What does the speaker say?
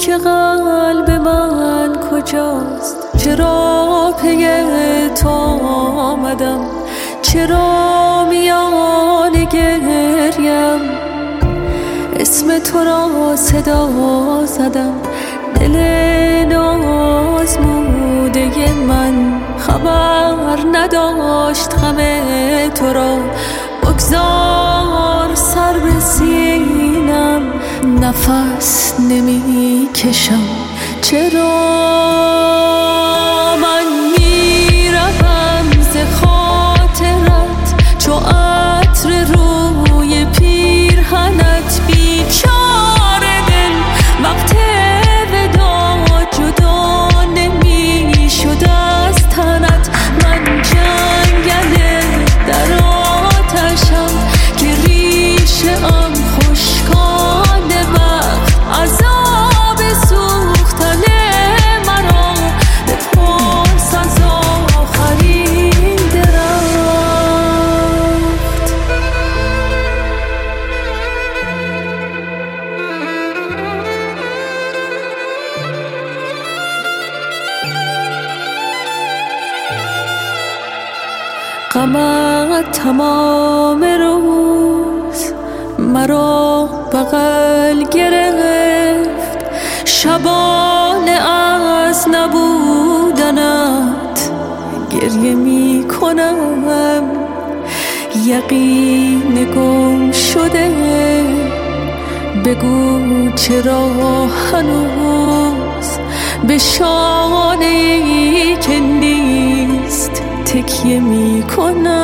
که قلب من کجاست؟ چرا پی تو آمدم؟ چرا میان گریم اسم تو را صدا زدم؟ دل نازموده من خبر نداشت غم تو را. بگذار سر به سینم، نفس نمی کشم. چرا من میروم ز خاطرت چو عطر روی پیرهنت؟ بیچاره دل وقت وداع جدا نمی شد از تنت. من جنگل در آتشم که ریشه ام خشکان وقت. عذاب سوختن مرا بپرس از آخرین درخت. غمت تمام روز مرا بغل گرفت، شبانه از نبودنت گریه می کنم. یقین گم شده بگو چرا هنوز به شانه‌ای که نیست تکیه می کنم.